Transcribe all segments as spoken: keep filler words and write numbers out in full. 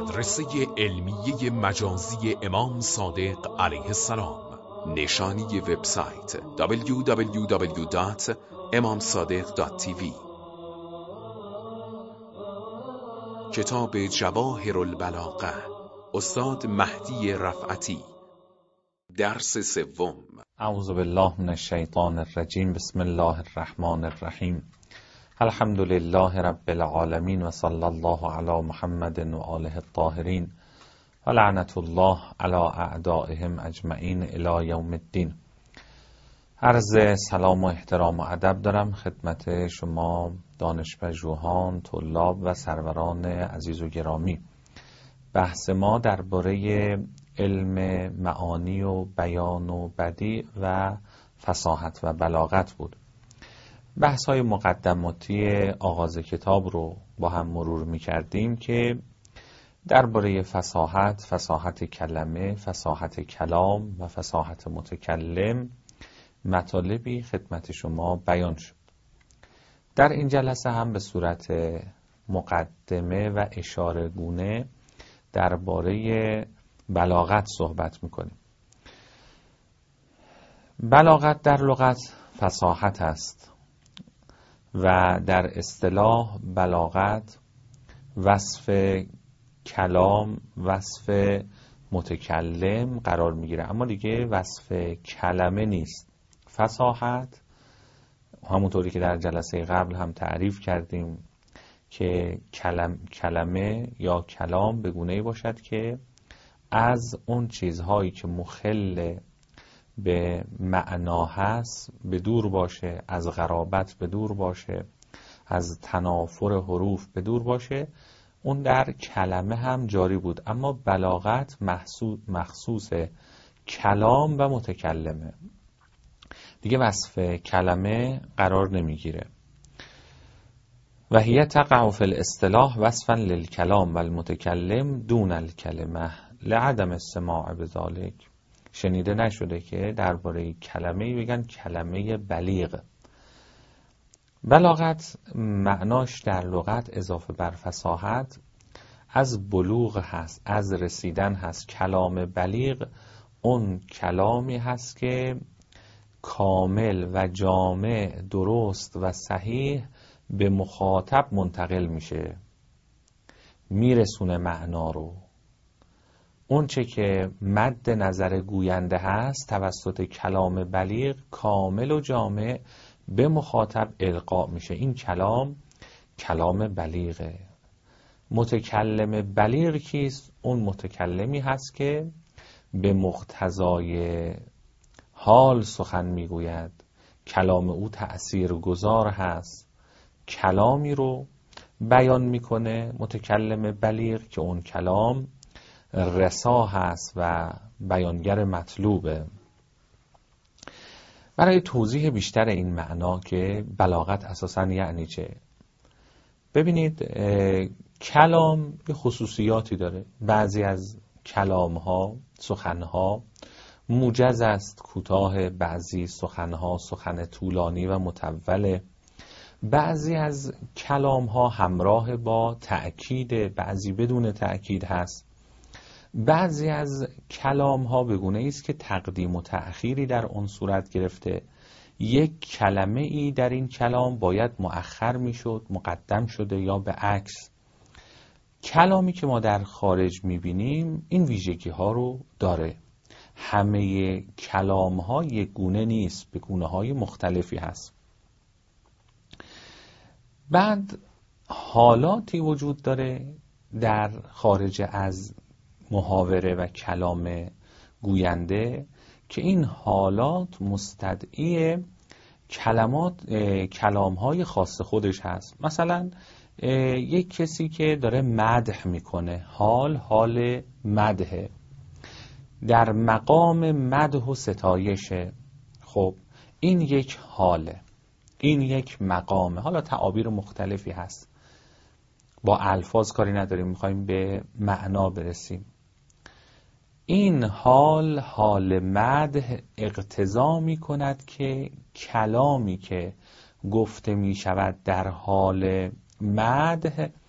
مدرسه علمیه مجازی امام صادق علیه السلام. نشانی وبسایت دبلیو دبلیو دبلیو دات امام صادق دات تی وی. کتاب جواهر البلاغه، استاد مهدی رفعتی. درس سوم. اعوذ بالله من الشیطان الرجیم. بسم الله الرحمن الرحیم. الحمد لله رب العالمین و صلی الله علی محمد و آله الطاهرین و لعنت الله علی اعدائهم اجمعین الی یوم الدین. عرض سلام و احترام و ادب دارم خدمت شما دانشپژوهان، طلاب و سروران عزیز و گرامی. بحث ما درباره علم معانی و بیان و بدیع و فصاحت و بلاغت بود. بحث های مقدماتی آغاز کتاب رو با هم مرور می کردیم که درباره فصاحت، فصاحت کلمه، فصاحت کلام و فصاحت متکلم مطالبی خدمت شما بیان شد. در این جلسه هم به صورت مقدمه و اشاره گونه درباره بلاغت صحبت میکنیم. بلاغت در لغت فصاحت است و در اصطلاح بلاغت وصف کلام، وصف متکلم قرار میگیره، اما دیگه وصف کلمه نیست. فصاحت همونطوری که در جلسه قبل هم تعریف کردیم که کلم، کلمه یا کلام به گونه‌ای باشد که از اون چیزهایی که مخل به معنا هست به دور باشه، از غرابت به دور باشه، از تنافر حروف به دور باشه. اون در کلمه هم جاری بود، اما بلاغت مخصوص کلام و متکلمه، دیگه وصف کلمه قرار نمیگیره. و هی تقع فی الاصطلاح وصفا للکلام و المتکلم دون الکلمه لعدم السماع بذالک. شنیده نشده که درباره کلمه بگن کلمه بلیغ. بلاغت معناش در لغت اضافه بر فصاحت از بلوغ هست، از رسیدن هست. کلام بلیغ اون کلامی هست که کامل و جامع، درست و صحیح به مخاطب منتقل میشه، میرسونه معنا رو. اون چه که مد نظر گوینده هست توسط کلام بلیغ کامل و جامع به مخاطب القا میشه. این کلام کلام بلیغه. متکلم بلیغ کیست؟ اون متکلمی هست که به مقتضای حال سخن میگوید، کلام او تأثیر گذار هست، کلامی رو بیان میکنه متکلم بلیغ که اون کلام رسا هست و بیانگر مطلوبه. برای توضیح بیشتر این معنا که بلاغت اساساً یعنی چه، ببینید کلام یه خصوصیاتی داره. بعضی از کلام ها، سخن ها موجز است، کوتاه. بعضی سخن ها سخن طولانی و مطوله. بعضی از کلام ها همراه با تأکید، بعضی بدون تأکید هست. بعضی از کلام ها به گونه‌ای است که تقدیم و تأخیری در اون صورت گرفته. یک کلمه ای در این کلام باید مؤخر میشد، مقدم شده، یا به عکس. کلامی که ما در خارج میبینیم این ویژگی ها رو داره. همه کلام ها یک گونه نیست، به گونه های مختلفی هست. بعد حالاتی وجود داره در خارج از محاوره و کلام گوینده که این حالات مستدعی کلمات کلام‌های خاص خودش هست. مثلا یک کسی که داره مدح میکنه، حال حال مدحه، در مقام مدح و ستایشه. خب این یک حاله، این یک مقامه. حالا تعابیر مختلفی هست، با الفاظ کاری نداریم، میخوایم به معنا برسیم. این حال، حال مدح، اقتضا می کند که کلامی که گفته می شود در حال مدح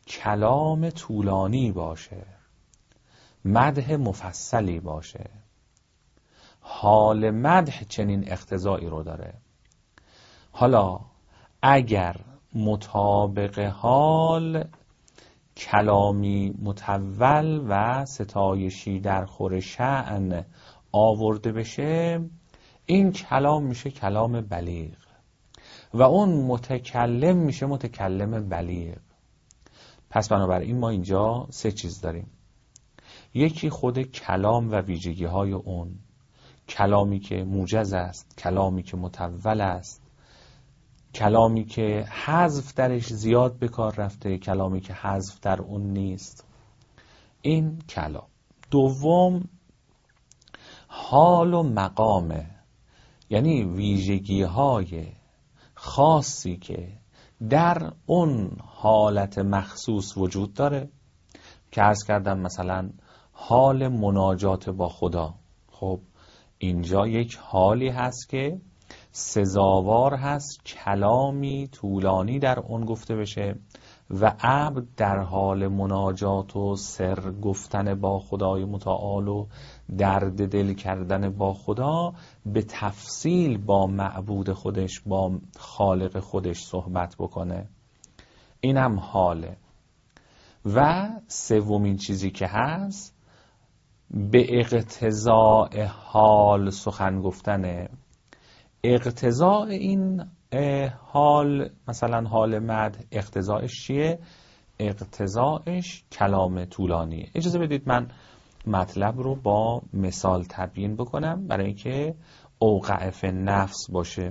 کلام طولانی باشه، مدح مفصلی باشه. حال مدح چنین اقتضایی رو داره. حالا اگر مطابق حال کلامی متول و ستایشی در خور شأن آورده بشه، این کلام میشه کلام بلیغ و اون متکلم میشه متکلم بلیغ. پس بنابراین ما اینجا سه چیز داریم. یکی خود کلام و ویژگی های اون، کلامی که موجز است، کلامی که متول است، کلامی که حذف درش زیاد به کار رفته، کلامی که حذف در اون نیست. این کلام. دوم حال و مقامه، یعنی ویژگی های خاصی که در اون حالت مخصوص وجود داره که عرض کردم مثلا حال مناجات با خدا. خب اینجا یک حالی هست که سزاوار هست کلامی طولانی در اون گفته بشه و عبد در حال مناجات و سر گفتن با خدای متعال و درد دل کردن با خدا به تفصیل با معبود خودش، با خالق خودش صحبت بکنه. اینم حاله. و سومین چیزی که هست به اقتضاء حال سخن گفتنه. اقتضاء این حال، مثلا حال مدح، اقتضاءش چیه؟ اقتضاءش کلام طولانیه. اجازه بدید من مطلب رو با مثال تبیین بکنم برای اینکه اوقع فی النفس باشه.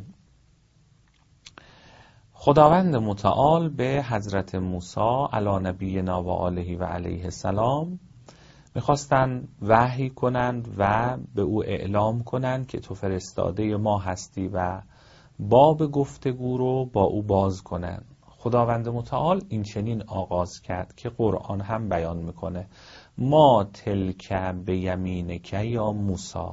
خداوند متعال به حضرت موسی علی نبینا و آله و علیه السلام میخواستن وحی کنند و به او اعلام کنند که تو فرستاده ما هستی و باب گفتگو رو با او باز کنند. خداوند متعال این چنین آغاز کرد که قرآن هم بیان میکنه: ما تلک به یمینک یا موسی،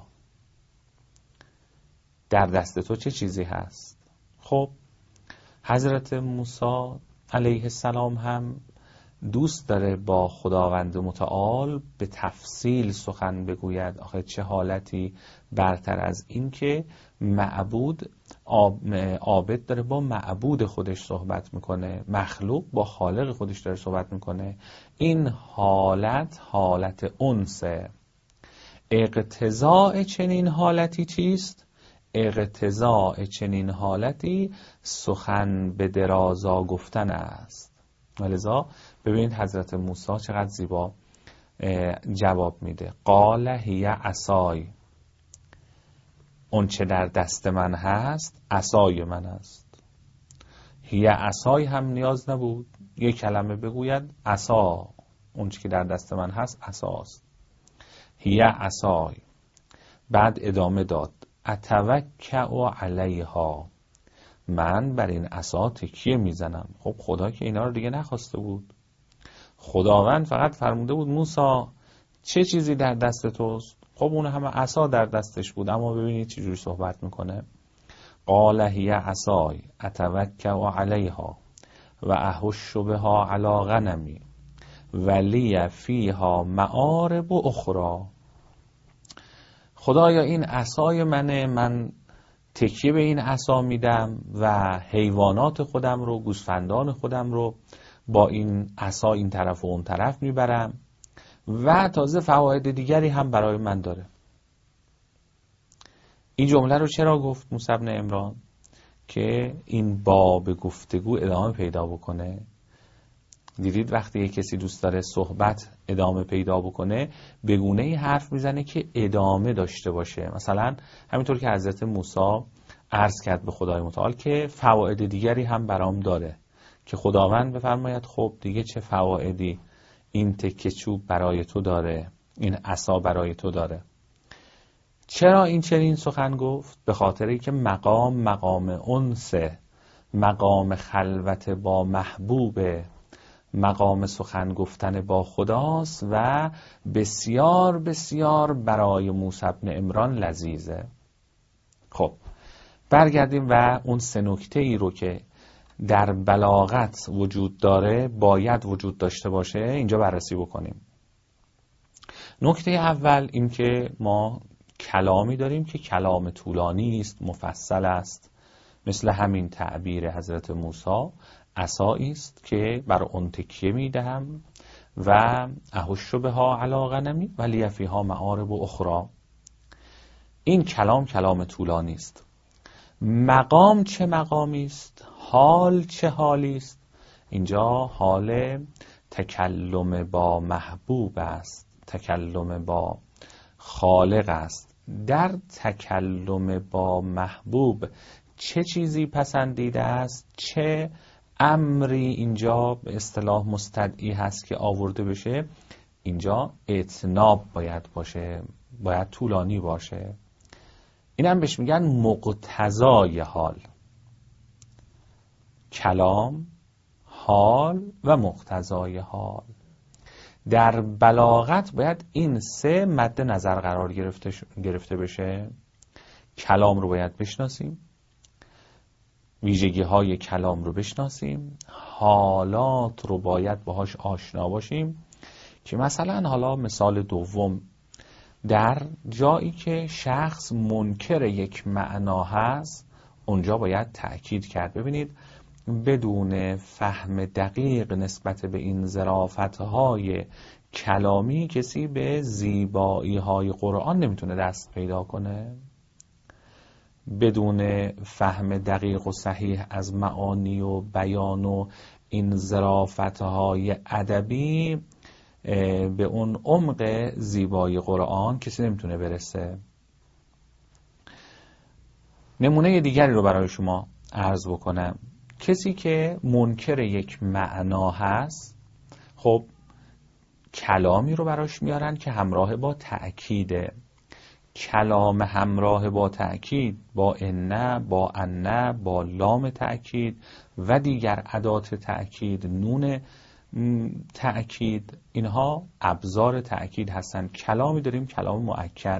در دست تو چه چیزی هست؟ خب حضرت موسی علیه السلام هم دوست داره با خداوند متعال به تفصیل سخن بگوید. آخه چه حالتی برتر از این که معبود عابد داره با معبود خودش صحبت میکنه، مخلوق با خالق خودش داره صحبت میکنه. این حالت حالت انسه. اقتضاء چنین حالتی چیست؟ اقتضاء چنین حالتی سخن به درازا گفتن است. ولذا ببینید حضرت موسی چقدر زیبا جواب میده: قال هی عصای، اون چه در دست من هست عصای من است. هی عصای هم نیاز نبود یک کلمه بگوید، عصا، اون چه که در دست من هست عصاست. هی عصای. بعد ادامه داد: اتوکأ علیها، من بر این عصا تکیه میزنم. خب خدا که اینا رو دیگه نخواسته بود. خداوند فقط فرموده بود موسی چه چیزی در دست توست؟ خب اون همه عصا در دستش بود. اما ببینید چه جوری صحبت میکنه: قال هی عصای اتوکأ علیها و احش بها علی غنمی ولی فیها مآرب اخرى. خدایا این عصای منه، من تکیه به این عصا میدم و حیوانات خودم رو، گوسفندان خودم رو با این عصا این طرف و اون طرف میبرم و تازه فواید دیگری هم برای من داره. این جمله رو چرا گفت موسی بن عمران؟ که این باب گفتگو ادامه پیدا بکنه. دیدید وقتی یک کسی دوست داره صحبت ادامه پیدا بکنه به گونه‌ای حرف میزنه که ادامه داشته باشه. مثلا همینطور که حضرت موسی عرض کرد به خدای متعال که فواید دیگری هم برام داره، که خداوند بفرماید خب دیگه چه فوایدی این تکه چوب برای تو داره، این عصا برای تو داره. چرا این چنین سخن گفت؟ به خاطری که مقام مقام انسه، مقام خلوت با محبوب، مقام سخن گفتن با خداست و بسیار بسیار برای موسی بن عمران لذیذه. خب برگردیم و اون سه نکته ای رو که در بلاغت وجود داره باید وجود داشته باشه اینجا بررسی بکنیم. نکته اول این که ما کلامی داریم که کلام طولانی است، مفصل است، مثل همین تعبیر حضرت موسی عصایی است که بر اون تکیه میدهم و اهش بها علی غنمی ولی فیها معارب اخرى. این کلام کلام طولانی است. مقام چه مقامی است؟ حال چه حالی است؟ اینجا حال تکلم با محبوب است، تکلم با خالق است. در تکلم با محبوب چه چیزی پسندیده است؟ چه امری اینجا به اصطلاح مستدعی هست که آورده بشه؟ اینجا اتناب باید باشه، باید طولانی باشه. این هم بهش میگن مقتضای حال. کلام، حال و مقتضای حال. در بلاغت باید این سه مد نظر قرار گرفته, گرفته بشه. کلام رو باید بشناسیم، ویژگی های کلام رو بشناسیم، حالات رو باید باهاش آشنا باشیم. که مثلا حالا مثال دوم، در جایی که شخص منکر یک معنا هست اونجا باید تأکید کرد. ببینید بدون فهم دقیق نسبت به این ظرافت‌های کلامی کسی به زیبایی‌های قرآن نمیتونه دست پیدا کنه. بدون فهم دقیق و صحیح از معانی و بیان و این ظرافت‌های ادبی به اون عمق زیبایی قرآن کسی نمیتونه برسه. نمونه دیگری رو برای شما عرض بکنم. کسی که منکر یک معنا هست، خب کلامی رو براش میارن که همراه با تأکیده. کلام همراه با تأکید، با ان، با ان، با لام تأکید و دیگر ادات تأکید، نون تأکید، اینها ابزار تأکید هستن. کلامی داریم کلام مؤکد.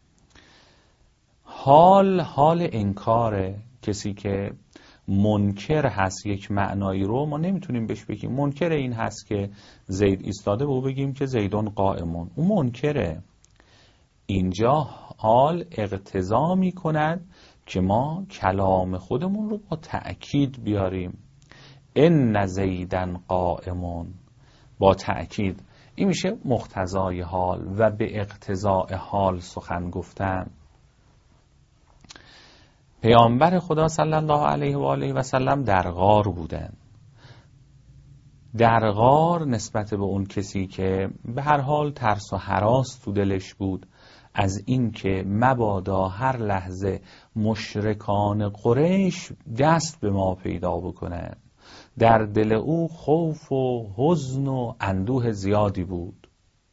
حال حال انکاره. کسی که منکر هست یک معنایی رو ما نمیتونیم بهش بگیم منکر این هست که زید ایستاده و او بگیم که زیدون قائمون. اون منکره. اینجا حال اقتضا می کند که ما کلام خودمون رو با تأکید بیاریم. ان زیدن قائمون، با تأکید. این میشه مقتضای حال و به اقتضاء حال سخن گفتن. پیامبر خدا صلی الله علیه و آله و سلم در غار بودن. در غار نسبت به اون کسی که به هر حال ترس و هراس تو دلش بود از این که مبادا هر لحظه مشرکان قریش دست به ما پیدا بکنن، در دل او خوف و حزن و اندوه زیادی بود.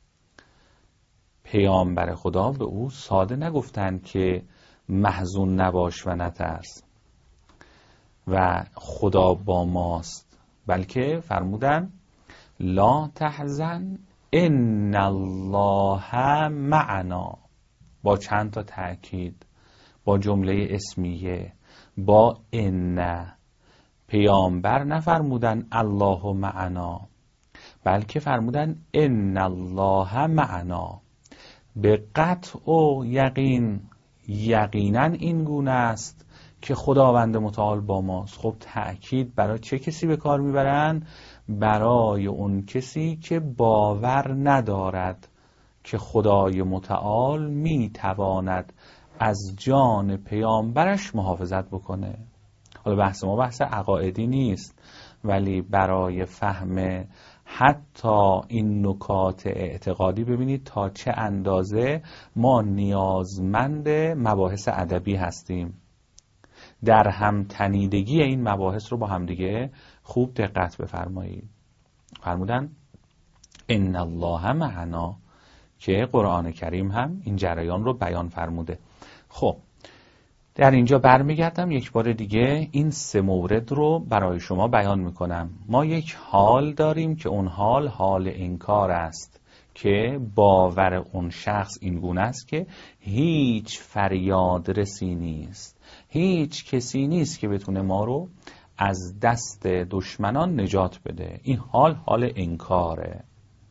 پیامبر خدا به او ساده نگفتند که محزون نباش و نترس و خدا با ماست، بلکه فرمودن لا تحزن ان الله معنا، با چند تا تأکید، با جمله اسمیه، با ان. پیامبر نفرمودن الله معنا، بلکه فرمودن ان الله معنا. به قطع و یقین، یقینا این گونه است که خداوند متعال با ماست. خب تأکید برای چه کسی به کار میبرن؟ برای اون کسی که باور ندارد که خدای متعال میتواند از جان پیامبرش محافظت بکنه. حالا بحث ما بحث عقائدی نیست، ولی برای فهم حتی این نکات اعتقادی ببینید تا چه اندازه ما نیازمند مباحث ادبی هستیم. در هم تنیدگی این مباحث رو با همدیگه خوب دقت بفرمایید. فرمودن ان الله معنا که قرآن کریم هم این جریان رو بیان فرموده. خب در اینجا برمیگردم یک بار دیگه این سه مورد رو برای شما بیان میکنم. ما یک حال داریم که اون حال حال انکار است که باور اون شخص این گونه است که هیچ فریاد رسی نیست، هیچ کسی نیست که بتونه ما رو از دست دشمنان نجات بده. این حال حال انکاره.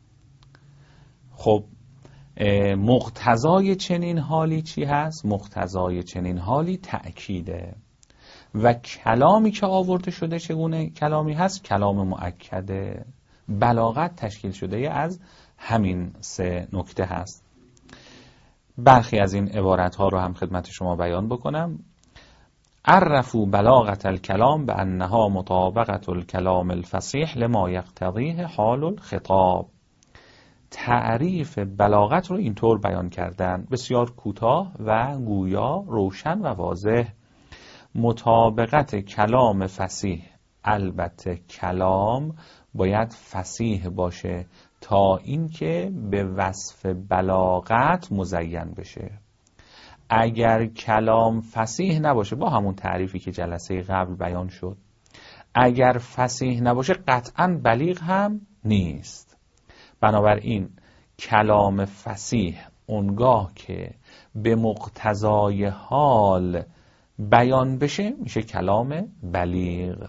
خب مقتضای چنین حالی چی هست؟ مقتضای چنین حالی تأکیده و کلامی که آورده شده چگونه کلامی هست؟ کلام مؤکده. بلاغت تشکیل شده از همین سه نکته هست. برخی از این عبارت ها رو هم خدمت شما بیان بکنم. عرفوا بلاغت الکلام به انها مطابقت الکلام الفصیح لما یقتضیه حال الخطاب. تعریف بلاغت رو اینطور بیان کردن، بسیار کوتاه و گویا، روشن و واضح. مطابقت کلام فصیح، البته کلام باید فصیح باشه تا اینکه به وصف بلاغت مزین بشه. اگر کلام فصیح نباشه، با همون تعریفی که جلسه قبل بیان شد، اگر فصیح نباشه قطعاً بلیغ هم نیست. بنابراین کلام فصیح اونگاه که به مقتضای حال بیان بشه میشه کلام بلیغ.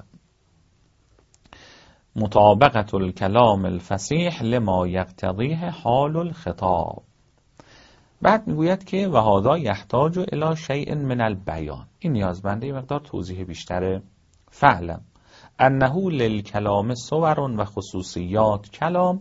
مطابقت الکلام الفصیح لما یقتضیه حال الخطاب. بعد میگوید که و هذا یحتاج الی شیء من البیان. این نیازمنده یه مقدار توضیح بیشتره. فعلم انه للکلام صور و خصوصیات. کلام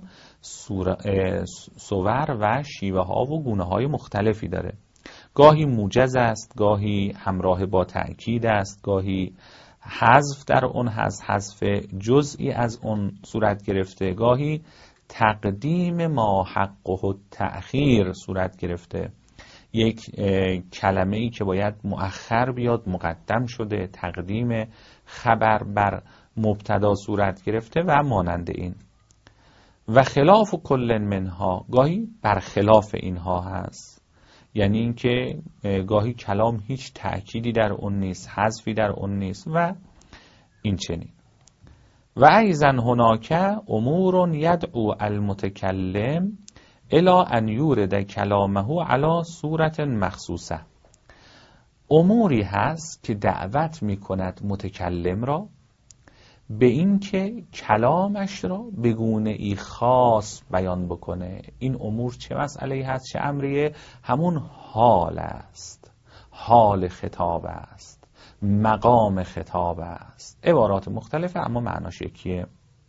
صور و شیوه ها و گونه های مختلفی داره. گاهی موجز است، گاهی همراه با تأکید است، گاهی حذف در اون هست، حذف جزئی از اون صورت گرفته، گاهی تقدیم ما حقه التأخیر صورت گرفته. یک کلمه ای که باید مؤخر بیاد مقدم شده، تقدیم خبر بر مبتدا صورت گرفته و مانند این. و خلاف کل منها، گاهی برخلاف اینها هست، یعنی اینکه گاهی کلام هیچ تأکیدی در اون نیست، حذفی در اون نیست و این چنین. و ایضا هناک امور یدعو المتکلم الی ان یورد کلامه علی صورت مخصوصه. اموری هست که دعوت می کند متکلم را به این که کلامش را به گونه ای خاص بیان بکنه. این امور چه مسئله هست؟ چه امریه؟ همون حال است، حال خطاب است، مقام خطاب است. عبارات مختلفه اما معناش یکیه.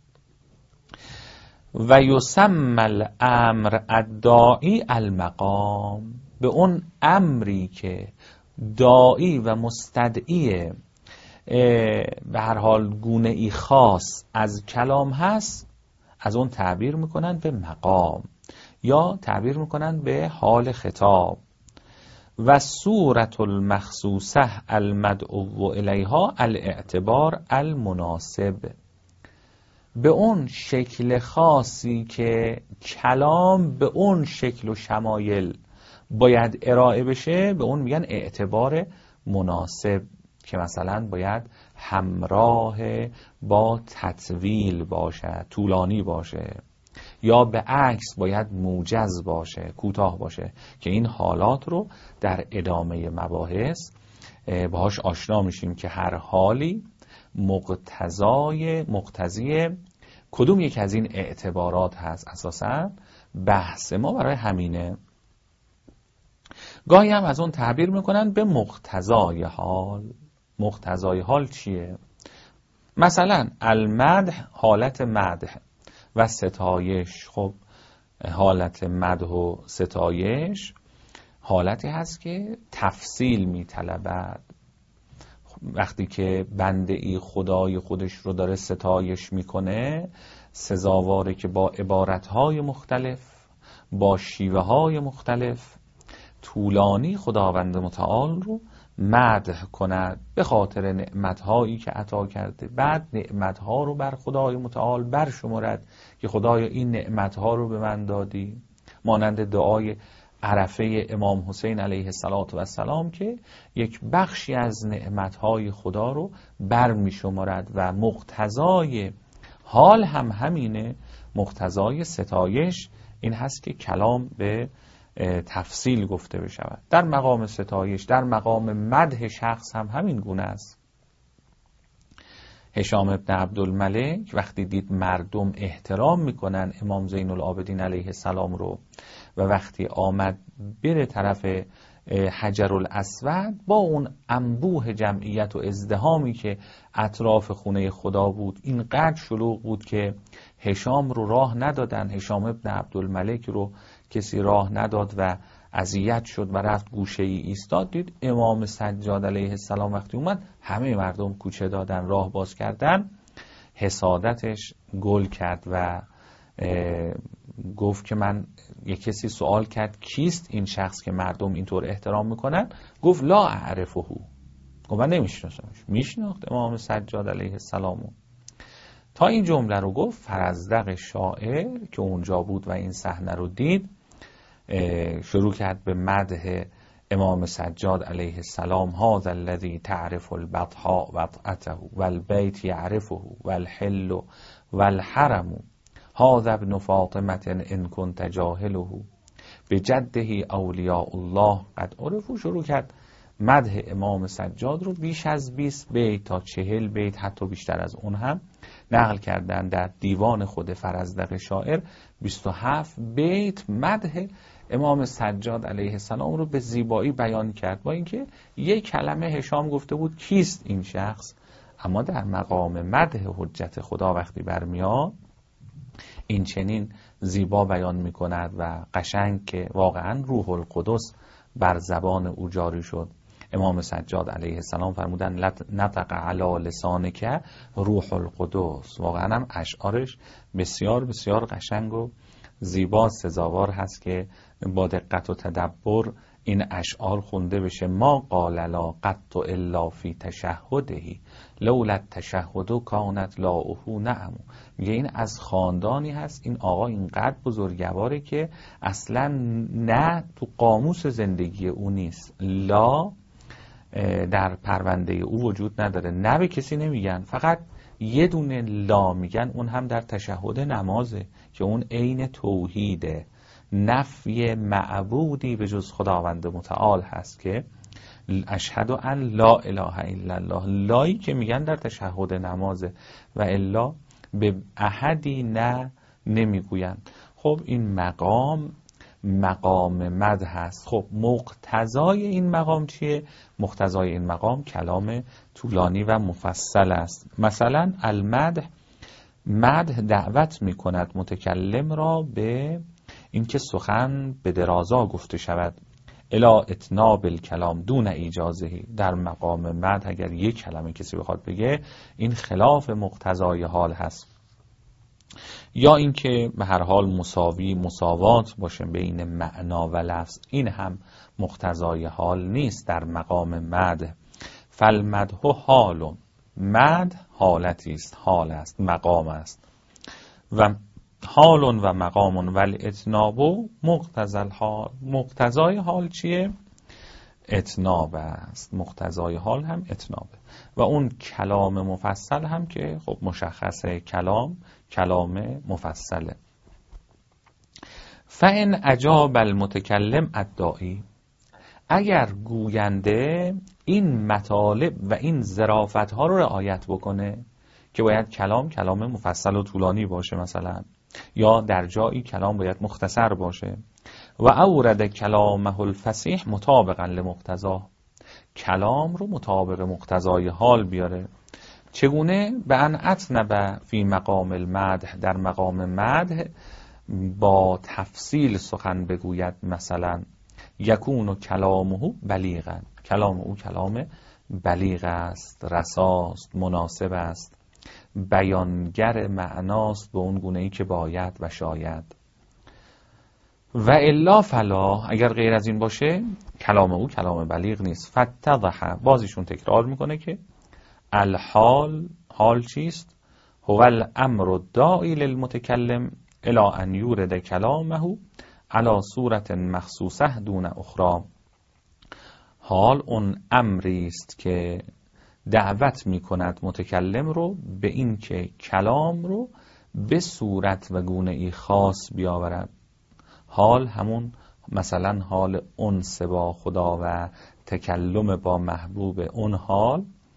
و یسمى الامر الداعی المقام. به اون امری که داعی و مستدعی به هر حال گونه ای خاص از کلام هست، از اون تعبیر میکنن به مقام یا تعبیر میکنن به حال خطاب. و صورت المخصوصه المدعو الیها الاعتبار المناسب. به اون شکل خاصی که کلام به اون شکل و شمایل باید ارائه بشه به اون میگن اعتبار مناسب، که مثلا باید همراه با تطویل باشه، طولانی باشه، یا به عکس باید موجز باشه، کوتاه باشه، که این حالات رو در ادامه مباحث باهاش آشنا میشیم که هر حالی مقتضای مقتضی کدوم یک از این اعتبارات هست. اساساً بحث ما برای همینه. گاهی هم از اون تعبیر میکنن به مقتضای حال. مقتضای حال چیه؟ مثلا المدح حالت مدح و ستایش. خب حالت مدح و ستایش حالتی هست که تفصیل میطلبد. وقتی که بنده ای خدای خودش رو داره ستایش میکنه، سزاواره که با عبارتهای مختلف، با شیوه های مختلف طولانی خداوند متعال رو مدح کند به خاطر نعمتهایی که عطا کرده. بعد نعمتها رو بر خدای متعال برشمرد که خدایا این نعمتها رو به من دادی، مانند دعای عرفه امام حسین علیه السلام که یک بخشی از نعمتهای خدا رو بر می شمارد. و مقتضای حال هم همینه. مقتضای ستایش این هست که کلام به تفصیل گفته بشود. در مقام ستایش، در مقام مدح شخص هم همین گونه است. هشام ابن عبدالملک وقتی دید مردم احترام میکنن امام زین العابدین علیه السلام رو و وقتی آمد بره طرف حجر الاسود با اون انبوه جمعیت و ازدحامی که اطراف خونه خدا بود اینقدر شلوغ بود که هشام رو راه ندادن. هشام ابن عبدالملک رو کسی راه نداد و اذیت شد و رفت گوشه ای ایستاد. دید امام سجاد علیه السلام وقتی اومد همه مردم کوچه دادن، راه باز کردن. حسادتش گل کرد و گفت که من، یک کسی سوال کرد کیست این شخص که مردم اینطور احترام میکنن؟ گفت لا اعرفه. گفت من نمیشناسمش. میشناخت امام سجاد علیه السلامو. تا این جمله رو گفت فرزدق شاعر که اونجا بود و این صحنه رو دید شروع کرد به مدح امام سجاد علیه السلام. هذا الذی تعرف البطحاء وطأته والبیت یعرفه والحل والحرم هذا ابن فاطمه ان كنت جاهله بجده اولیاء الله قد عرفوا. شروع کرد مدح امام سجاد رو بیش از بیست بیت تا چهل بیت، حتی بیشتر از اون هم نقل کردن. در دیوان خود فرزدق شاعر بیست و هفت بیت مدح امام سجاد علیه السلام رو به زیبایی بیان کرد، با اینکه یک کلمه هشام گفته بود کیست این شخص، اما در مقام مدح حجت خدا وقتی برمیاد این چنین زیبا بیان میکند و قشنگ که واقعا روح القدس بر زبان او جاری شد. امام سجاد علیه السلام فرمودن نطق علی لسانک روح القدس. واقعا هم اشعارش بسیار بسیار قشنگ و زیبا سزاوار هست که با دقت و تدبر این اشعار خونده بشه. ما قال لا قط الا فی تشهده لولا التشهد کانت لاؤه نعم. میگه این از خاندانی هست، این آقا اینقدر بزرگواره که اصلا نه تو قاموس زندگی او نیست، لا در پرونده او وجود نداره، نه به کسی نمیگن، فقط یه دونه لا میگن، اون هم در تشهد نمازه که اون عین توحیده، نفی معبودی به جز خداوند متعال هست که اشهد ان لا اله الا الله. لایی که میگن در تشهد نمازه و الا به احدی نه نمیگوین. خب این مقام مقام مدح هست. خب مقتضای این مقام چیه؟ مقتضای این مقام کلام طولانی و مفصل است. مثلا المدح، مدح دعوت میکند متکلم را به اینکه سخن به درازا گفته شود، الا اتناب الکلام دون ایجازهی. در مقام مدح اگر یک کلمه کسی بخواد بگه این خلاف مقتضای حال هست، یا اینکه به هر حال مساوی مساوات باشه بین معنا و لفظ، این هم مقتضای حال نیست در مقام مدح. فالمدح حال، مدح حالتی است، حال است، مقام است. و حال و مقام و الاتناب مقتضی الحال. مقتضای حال چیه؟ اتناب است. مقتضای حال هم اتنابه. و اون کلام مفصل هم که خب مشخصه، کلام کلام مفصله. فإن اجاب المتکلم الداعی، اگر گوینده این مطالب و این ظرافت ها رو رعایت بکنه که باید کلام کلام مفصل و طولانی باشه مثلا، یا در جایی کلام باید مختصر باشه، و اورد کلامه الفصیح مطابقا لمقتضا، کلام رو مطابق مقتضای حال بیاره. چگونه؟ به ان اطنب فی مقام المدح، در مقام مدح با تفصیل سخن بگوید. مثلا یکون کلامه بلیغا، کلام او کلام بلیغ است، رساست، مناسب است، بیانگر معناست به اون گونه‌ای که باید و شاید. و الا فلا، اگر غیر از این باشه کلام او کلام بلیغ نیست. فتضح، بازیشون تکرار میکنه که الحال، حال چیست؟ هو الامر الداعی للمتکلم الی ان یورد کلامه علی صورت مخصوصه دون اخرى. حال اون امری است که دعوت میکند متکلم رو به این که کلام رو به صورت و گونه ای خاص بیاورد. حال همون مثلا حال انس با خدا و تکلم با محبوب، اون حال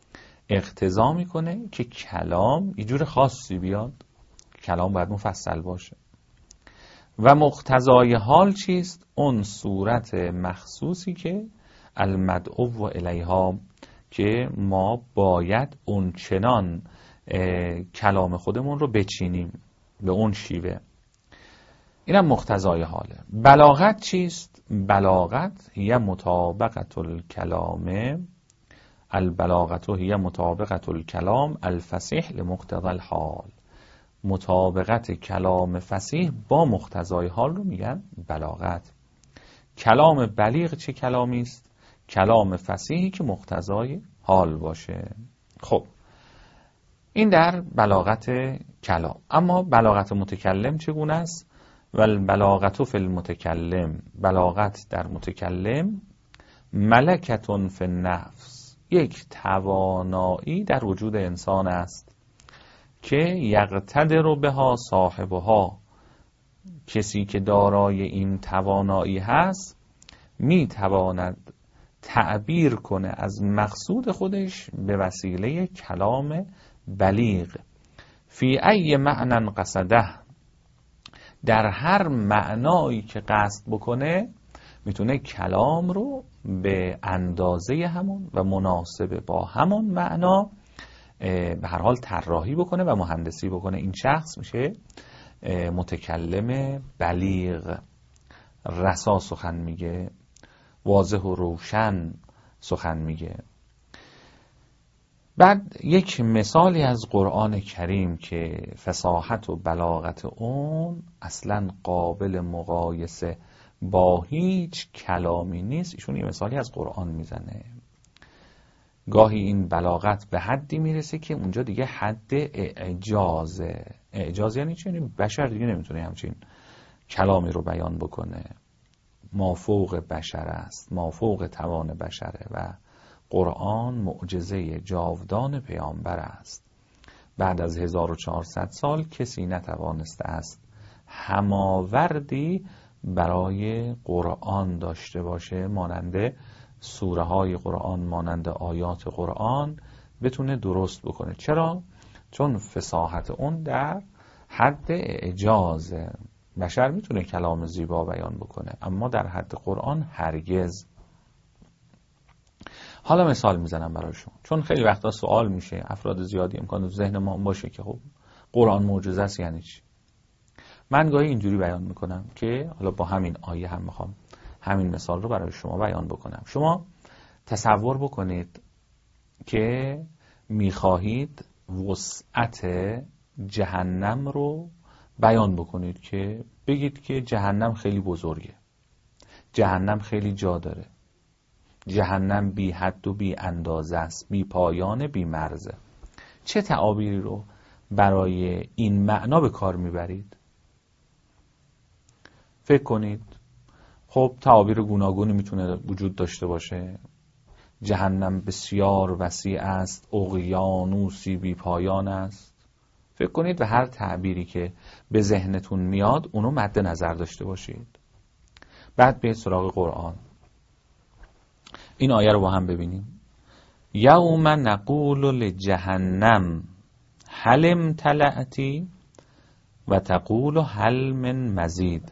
اقتضا میکنه که کلام یه جور خاصی بیاد، کلام باید مفصل باشه. و مقتضای حال چیست؟ اون صورت مخصوصی که المدعو و الیها، که ما باید اون چنان کلام خودمون رو بچینیم به اون شیوه. اینم مقتضای حاله. بلاغت چیست؟ بلاغت هی مطابقت الکلام، البلاغت هی مطابقت الکلام الفصیح لمقتضى الحال. مطابقت کلام فصیح با مقتضای حال رو میگن بلاغت. کلام بلیغ چه کلامی است؟ کلام فصیحی که مقتضای حال باشه. خب این در بلاغت کلام. اما بلاغت متکلم چگونه است؟ و البلاغت فی المتکلم، بلاغت در متکلم ملکتون فی النفس، یک توانایی در وجود انسان است که یقتدر بها صاحبها، کسی که دارای این توانایی هست می تواند تعبیر کنه از مقصود خودش به وسیله کلام بلیغ. فی ای معنی قصده، در هر معنایی که قصد بکنه میتونه کلام رو به اندازه همون و مناسب با همون معنا به هر حال طراحی بکنه و مهندسی بکنه. این شخص میشه متکلم بلیغ. رسا سخن میگه، واضح و روشن سخن میگه. بعد یک مثالی از قرآن کریم که فصاحت و بلاغت اون اصلا قابل مقایسه با هیچ کلامی نیست، ایشون یه مثالی از قرآن میزنه. گاهی این بلاغت به حدی میرسه که اونجا دیگه حد اعجازه. اعجاز یعنی چی؟ یعنی بشر دیگه نمیتونه همچین کلامی رو بیان بکنه. مافوق بشر است، مافوق توان بشره و قرآن معجزه جاودان پیامبر است. بعد از هزار و چهارصد سال کسی نتوانسته است هماوردی برای قرآن داشته باشه، مانند سوره های قرآن، مانند آیات قرآن بتونه درست بکنه. چرا؟ چون فصاحت اون در حد اعجازه. بشر میتونه کلام زیبا بیان بکنه اما در حد قرآن هرگز. حالا مثال میزنم برای شما، چون خیلی وقتا سوال میشه، افراد زیادی امکان تو ذهن ما باشه که خب قرآن معجزه است یعنی چی؟ من گاهی اینجوری بیان میکنم که حالا با همین آیه هم میخوام همین مثال رو برای شما بیان بکنم. شما تصور بکنید که میخواهید وسعت جهنم رو بیان بکنید، که بگید که جهنم خیلی بزرگه، جهنم خیلی جا داره، جهنم بی حد و بی اندازه است، بی پایان، بی مرزه. چه تعابیری رو برای این معنا به کار میبرید؟ فکر کنید. خب تعابیر گوناگونی میتونه وجود داشته باشه. جهنم بسیار وسیع است، اقیانوسی بی پایان است. فکر کنید به هر تعبیری که به ذهنتون میاد اونو مد نظر داشته باشید. بعد به سراغ قرآن. این آیه رو با هم ببینیم. یوم نقول لجهنم هل امتلأتی و تقول هل من مزید.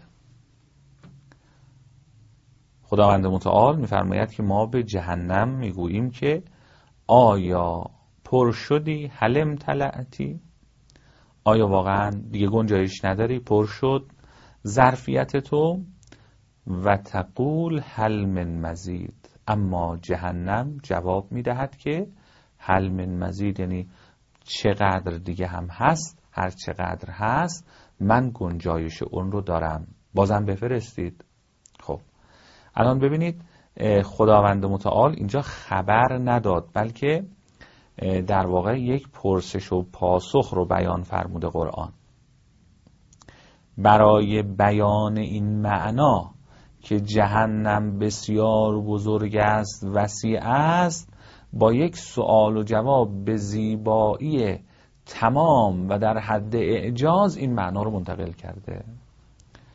خداوند متعال میفرماید که ما به جهنم میگوییم که آیا پر شدی؟ هل امتلأتی، آیا واقعا دیگه گنجایش نداری؟ پر شد ظرفیت تو؟ و تقول هل من مزید، اما جهنم جواب میدهد که هل من مزید، یعنی چقدر دیگه هم هست، هر چقدر هست من گنجایش اون رو دارم، بازم بفرستید. خب الان ببینید خداوند متعال اینجا خبر نداد، بلکه در واقع یک پرسش و پاسخ رو بیان فرموده قرآن. برای بیان این معنا که جهنم بسیار بزرگ است، وسیع است، با یک سوال و جواب به زیبایی تمام و در حد اعجاز این معنا رو منتقل کرده.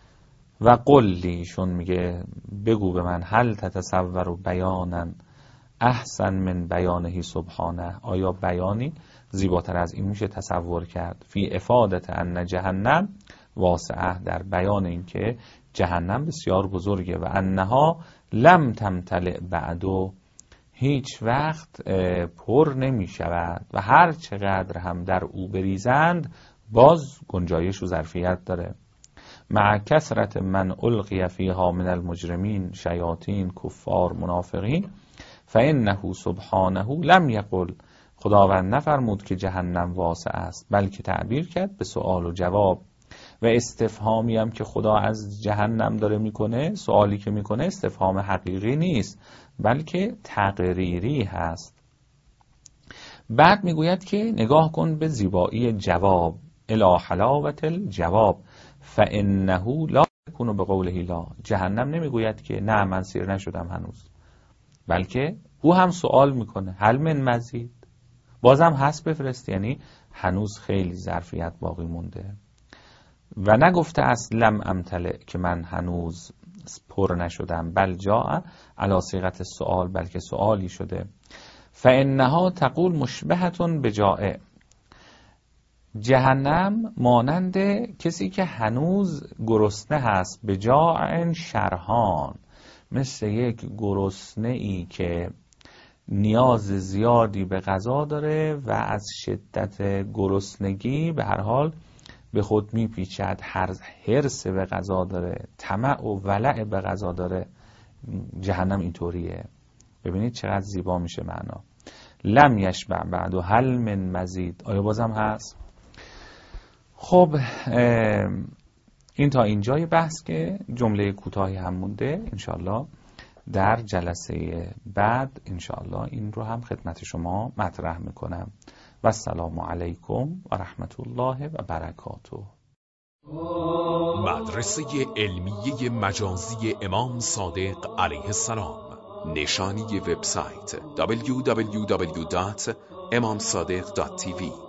و قلیشون میگه بگو به من هل تتصور و بیانن احسن من بیانه سبحانه، آیا بیانی زیباتر از این میشه تصور کرد؟ فی افادت ان جهنم واسعه، در بیان این که جهنم بسیار بزرگه و انها لم تمتلئ بعدو، هیچ وقت پر نمی شود و هر چقدر هم در او بریزند باز گنجایش و ظرفیت داره. مع کثرت من القی فیها من المجرمین شیاطین کفار منافقین فانه سبحانه لم یقل، خداوند نفرمود که جهنم واسع است، بلکه تعبیر کرد به سوال و جواب. و استفهامی هم که خدا از جهنم داره میکنه، سوالی که میکنه استفهام حقیقی نیست بلکه تقریری هست. بعد میگوید که نگاه کن به زیبایی جواب، الی حلاوت الجواب فانه لا یکون بقوله لا، جهنم نمیگوید که نه من سیر نشدم هنوز، بلکه او هم سوال میکنه هل من مزید، بازم هست بفرست، یعنی هنوز خیلی ظرفیت باقی مونده. و نگفته است لم امتلئ که من هنوز پر نشدم، بل جاء علی صیغت سؤال، بلکه سوالی شده. فانها تقول مشبهتون بجائع، جهنم مانند کسی که هنوز گرسنه هست، بجاع شرحان، مثل یک گرسنه ای که نیاز زیادی به غذا داره و از شدت گرسنگی به هر حال به خود میپیچد، حرص به غذا داره، طمع و ولع به غذا داره. جهنم اینطوریه. ببینید چقدر زیبا میشه معنا. لم یشبع بعد و هل من مزید، آیا بازم هست؟ خب این تا اینجای بحث که جمله کوتاهی هم مونده. انشالله در جلسه بعد انشالله این رو هم خدمت شما مطرح میکنم. و السلام علیکم و رحمت الله و برکاته. مدرسه علمیه مجازی امام صادق علیه السلام، نشانی وبسایت دبلیو دبلیو دبلیو دات امام صادق دات تی وی